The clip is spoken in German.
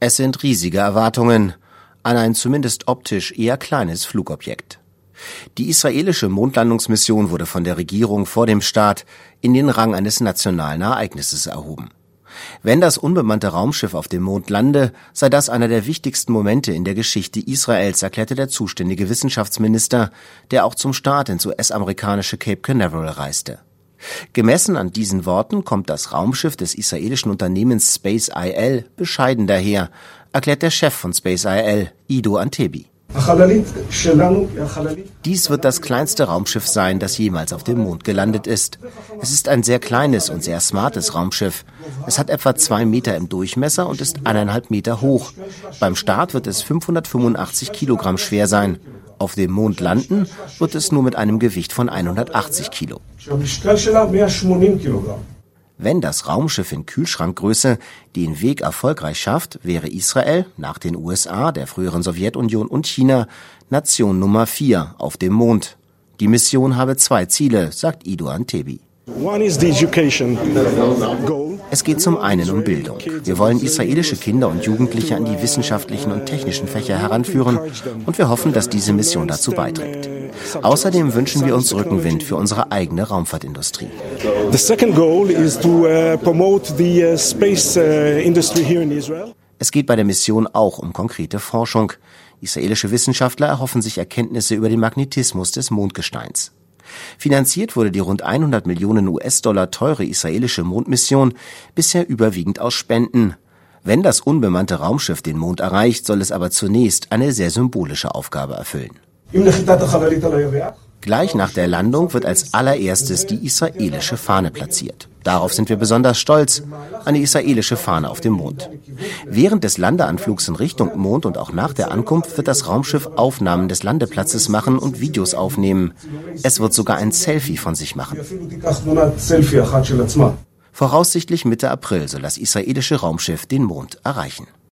Es sind riesige Erwartungen an ein zumindest optisch eher kleines Flugobjekt. Die israelische Mondlandungsmission wurde von der Regierung vor dem Start in den Rang eines nationalen Ereignisses erhoben. Wenn das unbemannte Raumschiff auf dem Mond lande, sei das einer der wichtigsten Momente in der Geschichte Israels, erklärte der zuständige Wissenschaftsminister, der auch zum Start ins US-amerikanische Cape Canaveral reiste. Gemessen an diesen Worten kommt das Raumschiff des israelischen Unternehmens SpaceIL bescheiden daher, erklärt der Chef von SpaceIL, Ido Antebi. Dies wird das kleinste Raumschiff sein, das jemals auf dem Mond gelandet ist. Es ist ein sehr kleines und sehr smartes Raumschiff. Es hat etwa 2 Meter im Durchmesser und ist 1,5 Meter hoch. Beim Start wird es 585 Kilogramm schwer sein. Auf dem Mond landen wird es nur mit einem Gewicht von 180 Kilo. Wenn das Raumschiff in Kühlschrankgröße den Weg erfolgreich schafft, wäre Israel, nach den USA, der früheren Sowjetunion und China, Nation Nummer 4 auf dem Mond. Die Mission habe 2 Ziele, sagt Ido Antebi. Es geht zum einen um Bildung. Wir wollen israelische Kinder und Jugendliche an die wissenschaftlichen und technischen Fächer heranführen und wir hoffen, dass diese Mission dazu beiträgt. Außerdem wünschen wir uns Rückenwind für unsere eigene Raumfahrtindustrie. Es geht bei der Mission auch um konkrete Forschung. Israelische Wissenschaftler erhoffen sich Erkenntnisse über den Magnetismus des Mondgesteins. Finanziert wurde die rund 100 Millionen US-Dollar teure israelische Mondmission bisher überwiegend aus Spenden. Wenn das unbemannte Raumschiff den Mond erreicht, soll es aber zunächst eine sehr symbolische Aufgabe erfüllen. Gleich nach der Landung wird als allererstes die israelische Fahne platziert. Darauf sind wir besonders stolz, eine israelische Fahne auf dem Mond. Während des Landeanflugs in Richtung Mond und auch nach der Ankunft wird das Raumschiff Aufnahmen des Landeplatzes machen und Videos aufnehmen. Es wird sogar ein Selfie von sich machen. Voraussichtlich Mitte April soll das israelische Raumschiff den Mond erreichen.